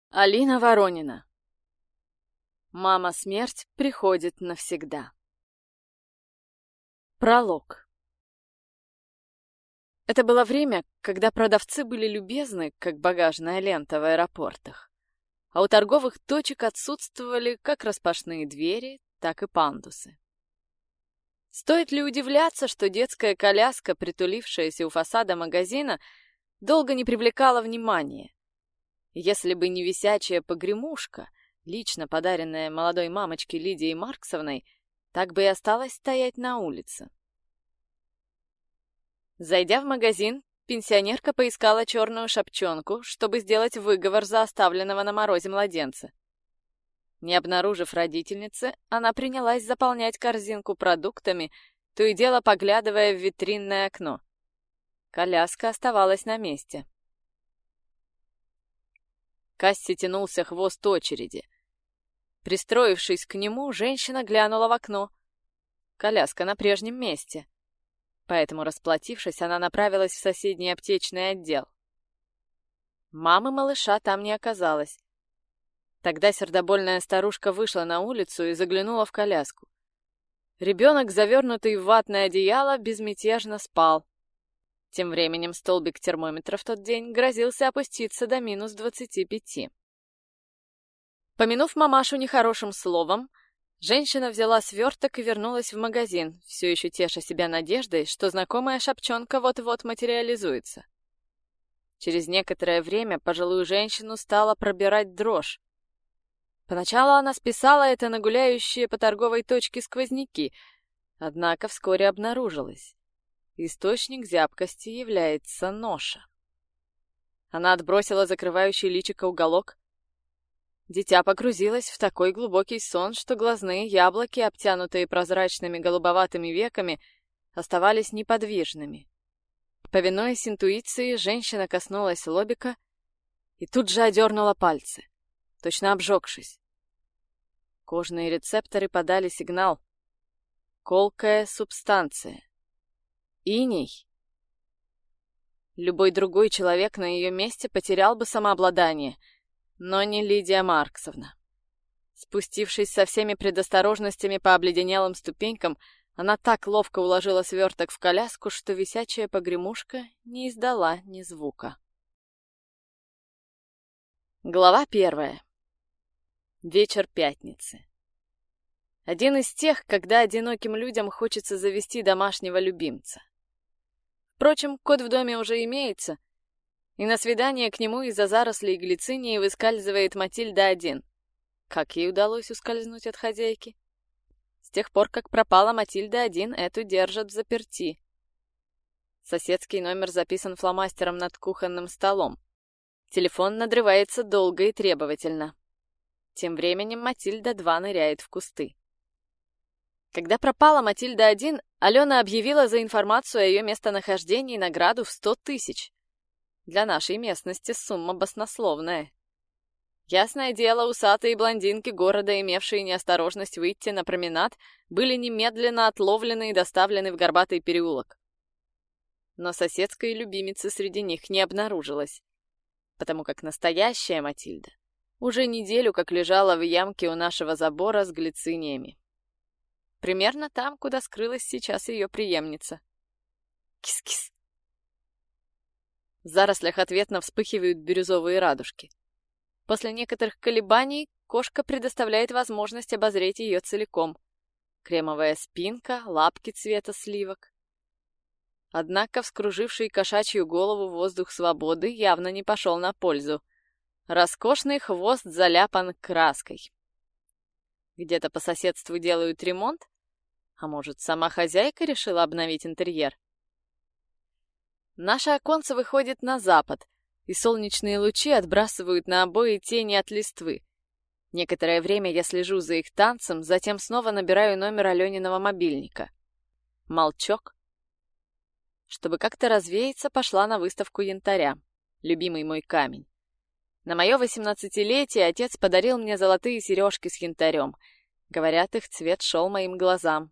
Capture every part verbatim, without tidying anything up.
Алина Воронина. Мама-смерть приходит навсегда. Пролог. Это было время, когда продавцы были любезны, как багажная лента в аэропортах, а у торговых точек отсутствовали как распашные двери, так и пандусы. Стоит ли удивляться, что детская коляска, притулившаяся у фасада магазина, долго не привлекала внимания? Если бы не висячая погремушка, лично подаренная молодой мамочке Лидией Марксовной, так бы и осталась стоять на улице. Зайдя в магазин, пенсионерка поискала черную шапчонку, чтобы сделать выговор за оставленного на морозе младенца. Не обнаружив родительницы, она принялась заполнять корзинку продуктами, то и дело поглядывая в витринное окно. Коляска оставалась на месте. К кассе тянулся хвост очереди. Пристроившись к нему, женщина глянула в окно. Коляска на прежнем месте. Поэтому, расплатившись, она направилась в соседний аптечный отдел. Мамы малыша там не оказалось. Тогда сердобольная старушка вышла на улицу и заглянула в коляску. Ребенок, завернутый в ватное одеяло, безмятежно спал. Тем временем столбик термометра в тот день грозился опуститься до минус двадцати пяти. Помянув мамашу нехорошим словом, женщина взяла сверток и вернулась в магазин, все еще теша себя надеждой, что знакомая шапчонка вот-вот материализуется. Через некоторое время пожилую женщину стала пробирать дрожь. Поначалу она списала это на гуляющие по торговой точке сквозняки, однако вскоре обнаружилось. Источник зябкости является ноша. Она отбросила закрывающий личико уголок. Дитя погрузилось в такой глубокий сон, что глазные яблоки, обтянутые прозрачными голубоватыми веками, оставались неподвижными. Повинуясь интуиции, женщина коснулась лобика и тут же одернула пальцы, точно обжегшись. Кожные рецепторы подали сигнал. Колкая субстанция. Иней. Любой другой человек на ее месте потерял бы самообладание, но не Лидия Марксовна. Спустившись со всеми предосторожностями по обледенелым ступенькам, она так ловко уложила сверток в коляску, что висячая погремушка не издала ни звука. Глава первая. Вечер пятницы. Один из тех, когда одиноким людям хочется завести домашнего любимца. Впрочем, кот в доме уже имеется, и на свидание к нему из-за зарослей глицинии выскальзывает Матильда один. Как ей удалось ускользнуть от хозяйки? С тех пор, как пропала Матильда один, эту держат взаперти. Соседский номер записан фломастером над кухонным столом. Телефон надрывается долго и требовательно. Тем временем Матильда два ныряет в кусты. Когда пропала Матильда один, Алена объявила за информацию о ее местонахождении награду в сто тысяч. Для нашей местности сумма баснословная. Ясное дело, усатые блондинки города, имевшие неосторожность выйти на променад, были немедленно отловлены и доставлены в Горбатый переулок. Но соседской любимицы среди них не обнаружилось, потому как настоящая Матильда уже неделю как лежала в ямке у нашего забора с глициниями. Примерно там, куда скрылась сейчас ее преемница. Кис-кис. В зарослях ответно вспыхивают бирюзовые радужки. После некоторых колебаний кошка предоставляет возможность обозреть ее целиком. Кремовая спинка, лапки цвета сливок. Однако вскруживший кошачью голову воздух свободы явно не пошел на пользу. Роскошный хвост заляпан краской. Где-то по соседству делают ремонт? А может, сама хозяйка решила обновить интерьер? Наше оконце выходит на запад, и солнечные лучи отбрасывают на обои тени от листвы. Некоторое время я слежу за их танцем, затем снова набираю номер Алёниного мобильника. Молчок. Чтобы как-то развеяться, пошла на выставку янтаря. Любимый мой камень. На мое восемнадцатилетие отец подарил мне золотые сережки с янтарем. Говорят, их цвет шел моим глазам.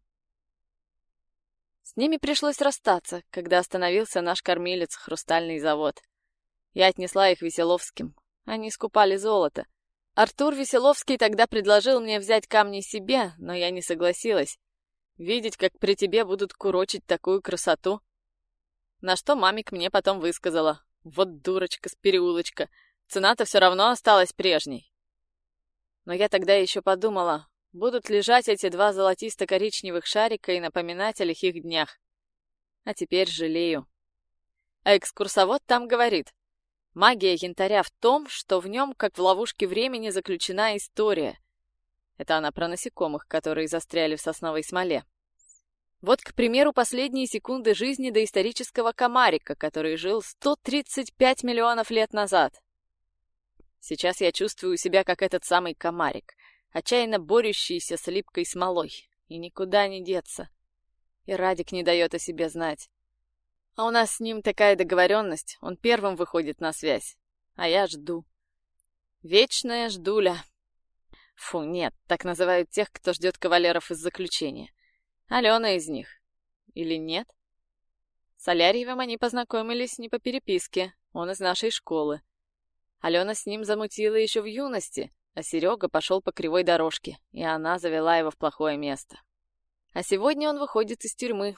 С ними пришлось расстаться, когда остановился наш кормилец, хрустальный завод. Я отнесла их Веселовским. Они скупали золото. Артур Веселовский тогда предложил мне взять камни себе, но я не согласилась. Видеть, как при тебе будут курочить такую красоту. На что мамик мне потом высказала: вот дурочка с переулочка, цена-то все равно осталась прежней. Но я тогда еще подумала, будут лежать эти два золотисто-коричневых шарика и напоминать о лихих днях. А теперь жалею. А экскурсовод там говорит: магия янтаря в том, что в нем, как в ловушке времени, заключена история. Это она про насекомых, которые застряли в сосновой смоле. Вот, к примеру, последние секунды жизни доисторического комарика, который жил сто тридцать пять миллионов лет назад. Сейчас я чувствую себя как этот самый комарик, отчаянно борющийся с липкой смолой, и никуда не деться. И Радик не дает о себе знать. А у нас с ним такая договоренность, он первым выходит на связь, а я жду. Вечная ждуля. Фу, нет, так называют тех, кто ждет кавалеров из заключения. Алена из них. Или нет? С Алярьевым они познакомились не по переписке, он из нашей школы. Алена с ним замутила еще в юности, а Серега пошел по кривой дорожке, и она завела его в плохое место. А сегодня он выходит из тюрьмы.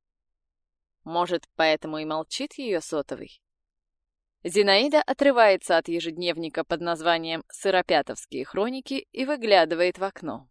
Может, поэтому и молчит ее сотовый? Зинаида отрывается от ежедневника под названием «Сыропятовские хроники» и выглядывает в окно.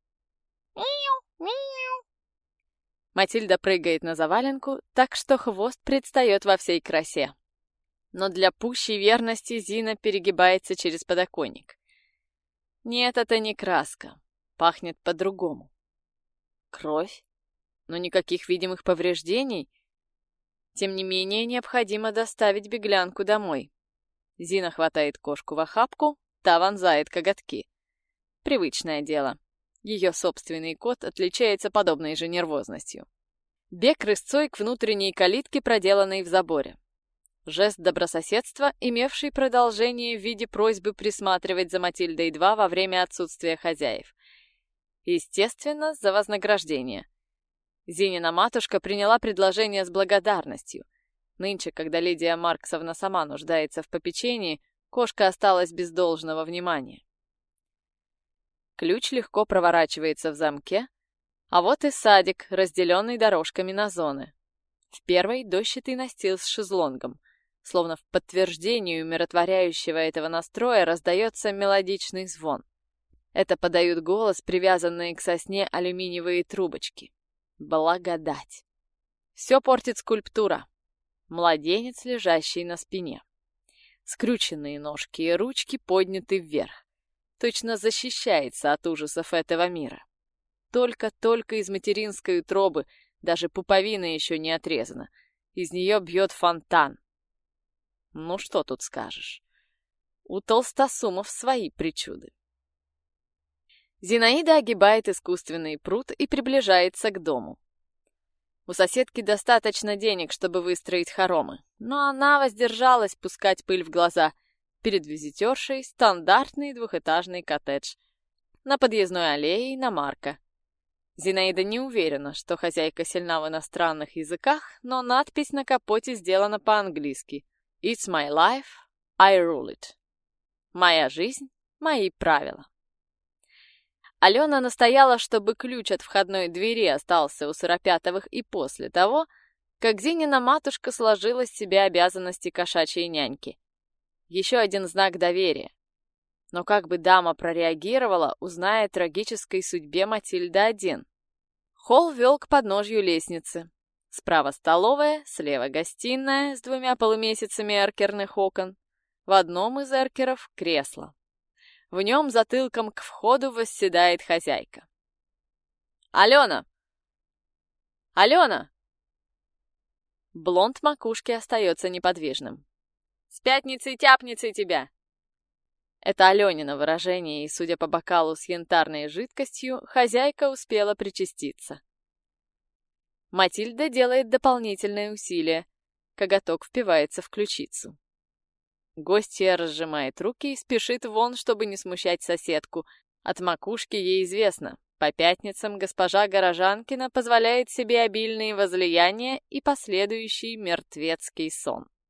«Мяу, мяу». Матильда прыгает на заваленку, так что хвост предстает во всей красе. Но для пущей верности Зина перегибается через подоконник. Нет, это не краска. Пахнет по-другому. Кровь? Но никаких видимых повреждений. Тем не менее, необходимо доставить беглянку домой. Зина хватает кошку в охапку, та вонзает коготки. Привычное дело. Ее собственный кот отличается подобной же нервозностью. Бег рысцой к внутренней калитке, проделанной в заборе. Жест добрососедства, имевший продолжение в виде просьбы присматривать за Матильдой-два во время отсутствия хозяев. Естественно, за вознаграждение. Зинина матушка приняла предложение с благодарностью. Нынче, когда Лидия Марксовна сама нуждается в попечении, кошка осталась без должного внимания. Ключ легко проворачивается в замке, а вот и садик, разделенный дорожками на зоны. В первой дощатый настил с шезлонгом. Словно в подтверждение умиротворяющего этого настроя раздается мелодичный звон. Это подают голос привязанные к сосне алюминиевые трубочки. Благодать. Все портит скульптура. Младенец, лежащий на спине. Скрюченные ножки и ручки подняты вверх. Точно защищается от ужасов этого мира. Только-только из материнской утробы, даже пуповина еще не отрезана. Из нее бьет фонтан. Ну что тут скажешь? У толстосумов свои причуды. Зинаида огибает искусственный пруд и приближается к дому. У соседки достаточно денег, чтобы выстроить хоромы, но она воздержалась пускать пыль в глаза. Перед визитершей стандартный двухэтажный коттедж. На подъездной аллее иномарка. Зинаида не уверена, что хозяйка сильна в иностранных языках, но надпись на капоте сделана по-английски. It's my life, I rule it. Моя жизнь, мои правила. Алена настояла, чтобы ключ от входной двери остался у Сыропятовых и после того, как Зинина матушка сложила с себя обязанности кошачьей няньки. Еще один знак доверия. Но как бы дама прореагировала, узная о трагической судьбе Матильды-один. Холл вел к подножью лестницы. Справа столовая, слева гостиная с двумя полумесяцами эркерных окон. В одном из эркеров кресло. В нем затылком к входу восседает хозяйка. «Алена! Алена!» Блонд макушки остается неподвижным. «С пятницей-тяпницей тебя!» Это Алёнино выражение, и, судя по бокалу с янтарной жидкостью, хозяйка успела причаститься. Матильда делает дополнительное усилие. Коготок впивается в ключицу. Гостья разжимает руки и спешит вон, чтобы не смущать соседку. От макушки ей известно. По пятницам госпожа Горожанкина позволяет себе обильные возлияния и последующий мертвецкий сон.